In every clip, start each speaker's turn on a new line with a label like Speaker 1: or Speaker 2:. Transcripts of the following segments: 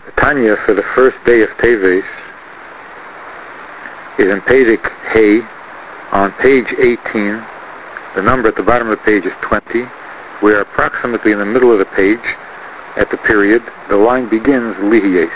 Speaker 1: Tanya for the first day of Teves is in Perek Hey on page 18. The number at the bottom of the page is 20. We are approximately in the middle of the page at the period. The line begins Lihiyes.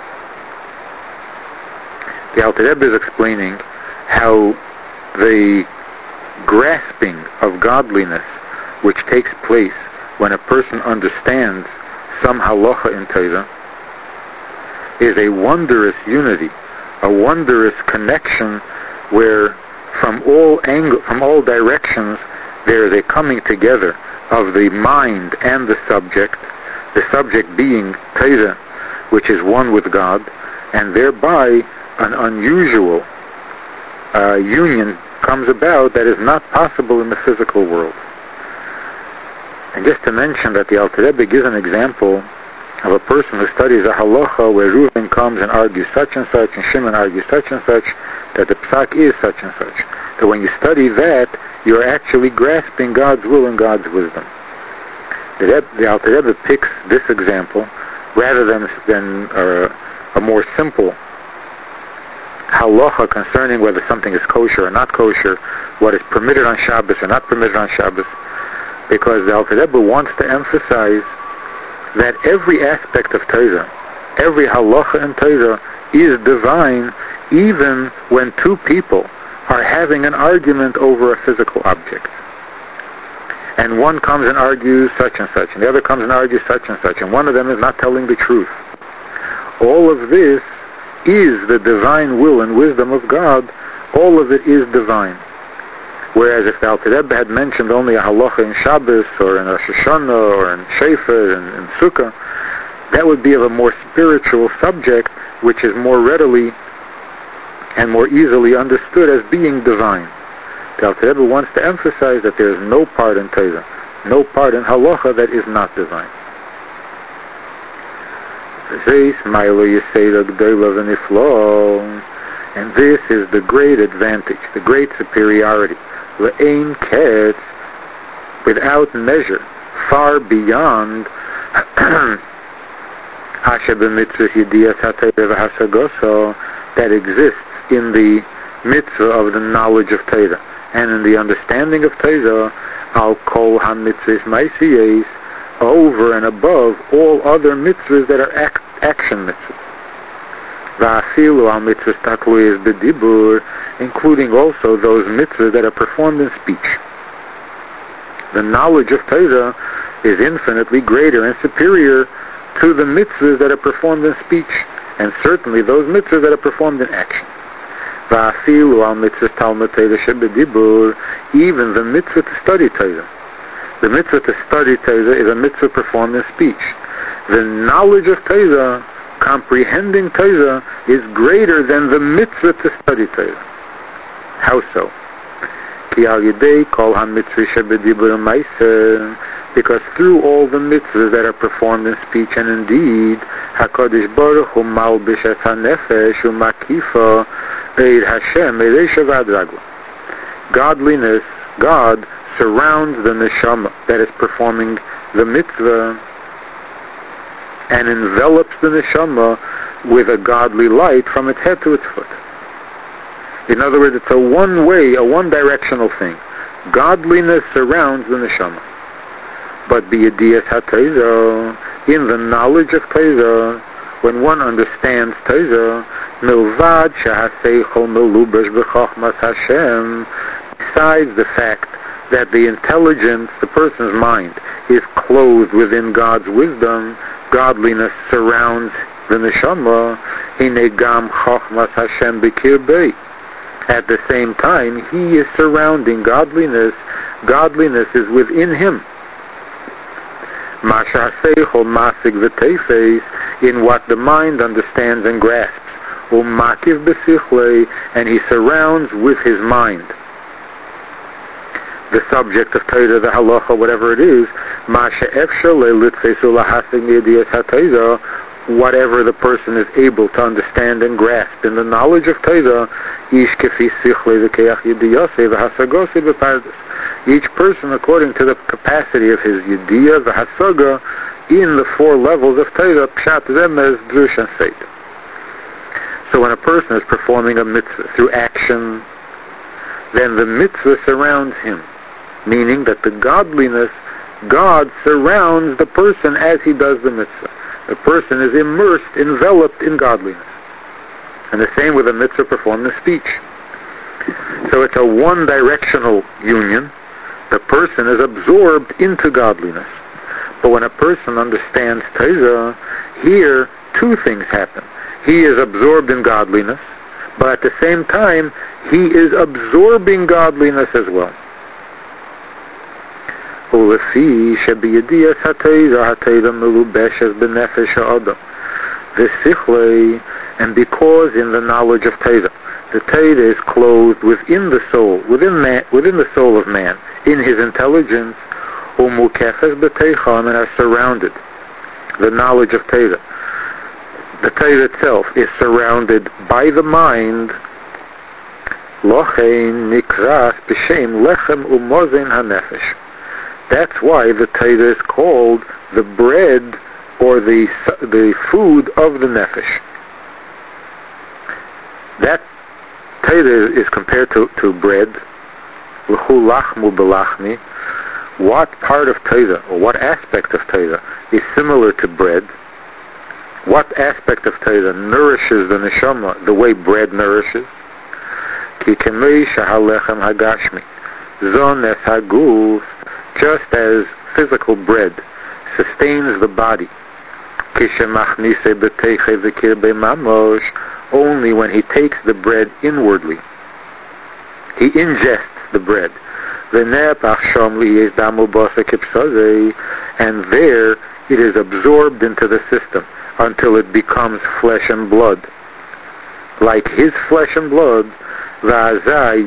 Speaker 1: The Alter Rebbe is explaining how the grasping of godliness which takes place when a person understands some halacha in Torah is a wondrous unity, a wondrous connection where from all directions there is a coming together of the mind and the subject being Torah, which is one with God, and thereby an unusual union comes about that is not possible in the physical world. And just to mention that the Alter Rebbe gives an example of a person who studies a halacha where Reuven comes and argues such and such, and Shimon argues such and such, that the psak is such and such. So when you study that, you're actually grasping God's will and God's wisdom. The Alter Rebbe picks this example rather than a more simple halacha concerning whether something is kosher or not kosher, what is permitted on Shabbos or not permitted on Shabbos, because the Alter Rebbe wants to emphasize that every aspect of Torah, every halacha in Torah is divine, even when two people are having an argument over a physical object. And one comes and argues such and such, and the other comes and argues such and such, and one of them is not telling the truth. All of this is the divine will and wisdom of God. All of it is divine. Whereas if the Alter Rebbe had mentioned only a halacha in Shabbos or in Rosh Hashanah or in Shofar and in Sukkah, that would be of a more spiritual subject, which is more readily and more easily understood as being divine. The Alter Rebbe wants to emphasize that there is no part in Torah, no part in halacha that is not divine. And this is the great advantage, the great superiority, without measure, far beyond that exists in the mitzvah of the knowledge of Torah and in the understanding of Torah, al kol ha-mitzvahs ma'asiyos, over and above all other mitzvahs that are action mitzvahs. Va'afilu al mitzvahs takluyos b'dibur, including also those mitzvahs that are performed in speech. The knowledge of Torah is infinitely greater and superior to the mitzvahs that are performed in speech, and certainly those mitzvahs that are performed in action. Va'afilu al mitzvahs talmud Torah sheb'dibur, even the mitzvah to study Torah. The mitzvah to study Torah is a mitzvah performed in speech. The knowledge of Torah, comprehending Torah, is greater than the mitzvah to study Torah. How so? Ki al yedei kol ha-mitzvah sheb'dibur ma'aseh, because through all the mitzvahs that are performed in speech and in deed, HaKadosh Baruch Hu malbish et ha-nefesh u'makifa eid Hashem ereisha v'ad ragla. Godliness, God surrounds the neshama that is performing the mitzvah and envelops the neshama with a godly light from its head to its foot. In other words, it's a one-way, a one-directional thing. Godliness surrounds the neshama. But b'yediyas ha-Torah, in the knowledge of Torah, when one understands Torah, milvad shehaseichol melubash b'chochmas Hashem, besides the fact that the intelligence, the person's mind, is clothed within God's wisdom, godliness surrounds the neshama, hine gam chochmas Hashem b'kirbei. At the same time, he is surrounding godliness. Godliness is within him. In what the mind understands and grasps, and he surrounds with his mind the subject of Torah, the halacha, whatever it is, whatever the person is able to understand and grasp in the knowledge of Torah, each person according to the capacity of his yediyah, the hasaga, in the four levels of Torah, Pshat, Remez, Drush, and Seit. So when a person is performing a mitzvah through action, then the mitzvah surrounds him, meaning that the godliness, God surrounds the person as he does the mitzvah. The person is immersed, enveloped in godliness. And the same with a mitzvah performed in speech. So it's a one-directional union. The person is absorbed into godliness. But when a person understands Torah, here two things happen. He is absorbed in godliness, but at the same time, he is absorbing godliness as well. ולפי שבידיעת התורה, התורה מלובשת בנפש האדם. V'sichlei, and because in the knowledge of Torah, the Torah is clothed within the soul, within the soul of man, in his intelligence, umukefes b'teicham, and are surrounded. The knowledge of Torah, the Torah itself, is surrounded by the mind. Lochein nikras b'shem lechem umozen hanefesh. That's why the Torah is called the bread or the food of the nefesh. That Torah is compared to bread. L'chu lachmu b'lachmi. What part of Torah, or what aspect of Torah, is similar to bread? What aspect of Torah nourishes the neshama the way bread nourishes? Ki kemei shahalechem hagashmi zones haguf, just as physical bread sustains the body. Only when he takes the bread inwardly. He ingests the bread. And there it is absorbed into the system until it becomes flesh and blood. Like his flesh and blood, then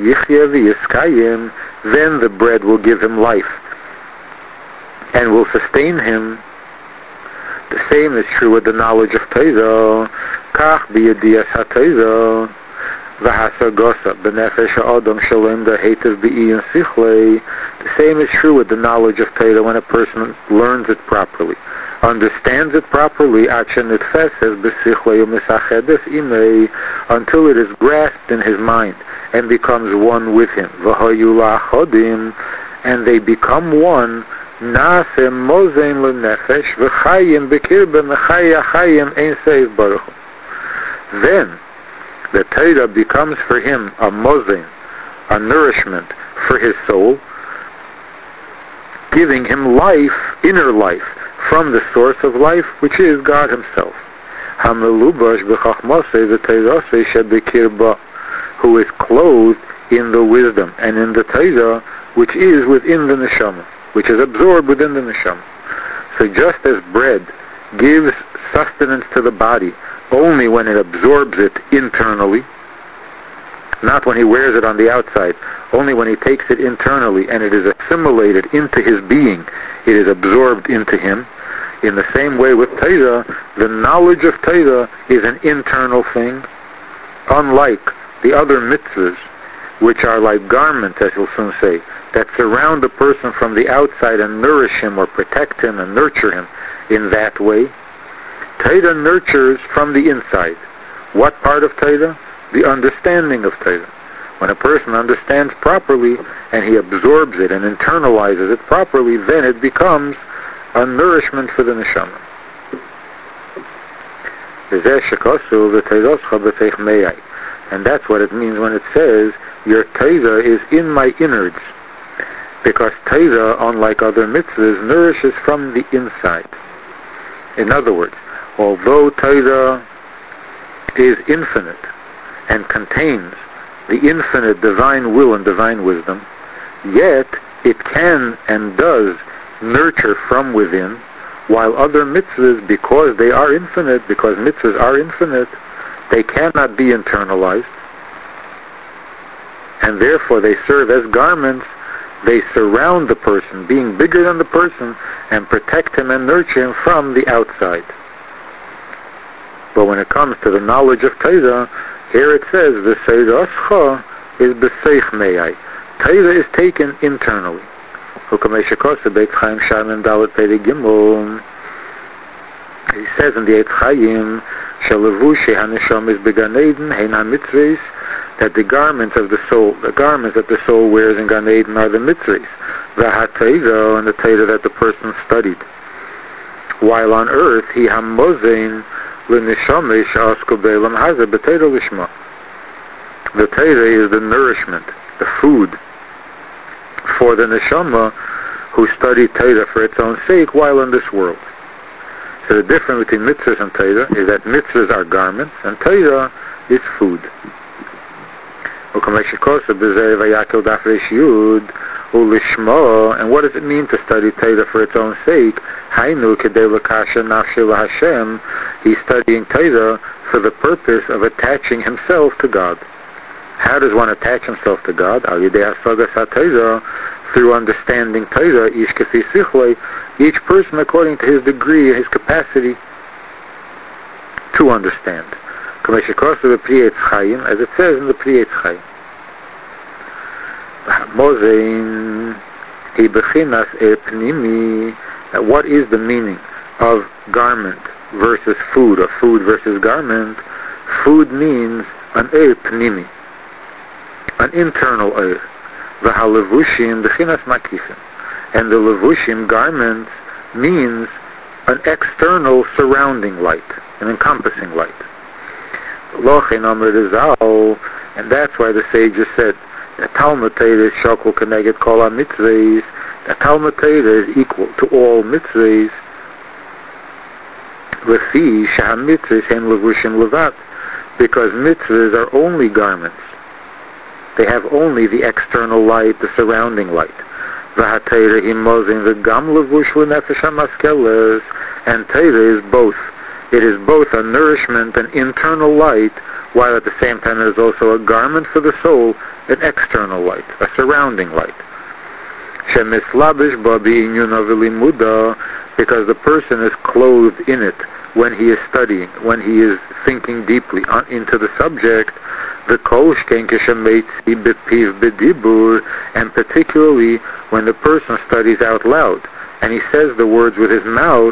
Speaker 1: the bread will give him life and will sustain him. The same is true with the knowledge of Torah. Kach b'yediyas ha-Torah v'hasagosa b'nefesh ha'adam shalem da'hetev b'iyin sichlei. The same is true with the knowledge of Torah when a person learns it properly, understands it properly, until it is grasped in his mind and becomes one with him. And they become one. Then the Torah becomes for him a mozen, a nourishment for his soul, giving him life, inner life, from the source of life, which is God himself. Who is clothed in the wisdom and in the Torah, which is within the neshama, which is absorbed within the neshama. So just as bread gives sustenance to the body only when it absorbs it internally, not when he wears it on the outside, only when he takes it internally and it is assimilated into his being, it is absorbed into him. In the same way with Torah, the knowledge of Torah is an internal thing, unlike the other mitzvahs, which are like garments, as we'll soon say, that surround the person from the outside and nourish him or protect him and nurture him in that way. Torah nurtures from the inside. What part of Torah? The understanding of Torah. When a person understands properly and he absorbs it and internalizes it properly, then it becomes a nourishment for the neshama. And that's what it means when it says, your Torah is in my innards. Because Torah, unlike other mitzvahs, nourishes from the inside. In other words, although Torah is infinite and contains the infinite divine will and divine wisdom, yet it can and does nurture from within, while other mitzvahs, because they are infinite, because mitzvahs are infinite, they cannot be internalized, and therefore they serve as garments. They surround the person, being bigger than the person, and protect him and nurture him from the outside. But when it comes to the knowledge of Torah, here it says, V'seiroscha is b'seich meyai. Torah is taken internally. he says in the Eitz Chaim, Shalavushi HaNeshama is Began Eden, Hein HaMitzvahs, that the garments of the soul, the garments that the soul wears in Gan Eden are the mitzvahs, v'hatayra, and the Torah that the person studied. While on earth, he hamozein l'neshama she'asku be'elam hazeh b'Torah lishma. The Torah is the nourishment, the food for the neshama who studied Torah for its own sake while in this world. So the difference between mitzvahs and Torah is that mitzvahs are garments and Torah is food. And what does it mean to study Torah for its own sake? He's studying Torah for the purpose of attaching himself to God. How does one attach himself to God? Through understanding Torah, each person according to his degree, his capacity to understand. As it says in the Pri Eitz Chaim. What is the meaning of garment versus food, or food versus garment? Food means an pnimi, an internal eir. V'halevushim b'chinas makifim, and the levushim, garments, means an external surrounding light, an encompassing light. And that's why the sages said that Talmud Torah is shakul keneged kol ha-mitzvahs, that Talmud Torah is equal to all mitzvahs, lefi sheha-mitzvahs hen levushim levat, because mitzvahs are only garments. They have only the external light, the surrounding light. V'ha-Torah himozin v'gam levush l'nefesh ha-maskeles, and Torah is both. It is both a nourishment, an internal light, while at the same time it is also a garment for the soul, an external light, a surrounding light. Because the person is clothed in it when he is studying, when he is thinking deeply into the subject, and particularly when the person studies out loud, and he says the words with his mouth,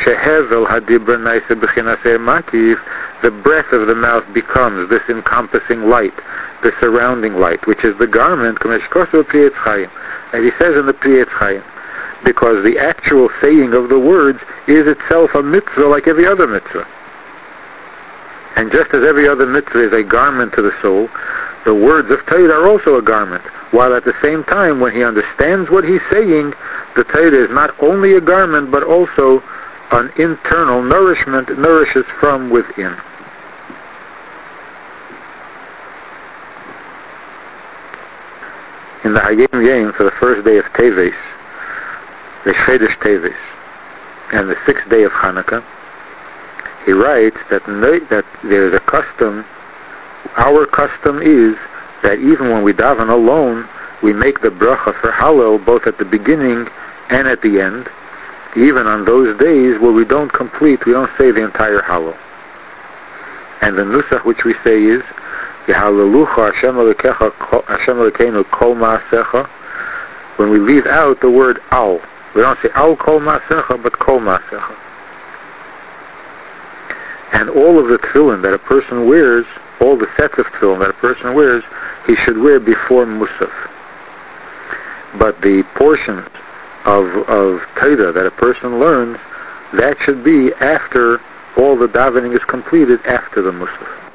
Speaker 1: the breath of the mouth becomes this encompassing light, the surrounding light, which is the garment, as he says in the Pri Eitz Chaim, because the actual saying of the words is itself a mitzvah like every other mitzvah. And just as every other mitzvah is a garment to the soul, the words of Torah are also a garment, while at the same time, when he understands what he's saying, the Torah is not only a garment, but also an internal nourishment. It nourishes from within. In the Hayom Yom, for the first day of Teves, the Chodesh Teves, and the 6th day of Hanukkah, he writes that there is a custom. Our custom is that even when we daven alone, we make the bracha for Hallel both at the beginning and at the end, even on those days where we don't say the entire Hallel. And the nusach which we say is, Yehalelucha Hashem Elokeinu kol ma'asecha, when we leave out the word al. We don't say al kol ma'asecha, but kol ma'asecha. And all of the tefillin that a person wears, all the sets of tefillin that a person wears, he should wear before Musaf. But the portions of Torah that a person learns, that should be after all the davening is completed, after the Musaf.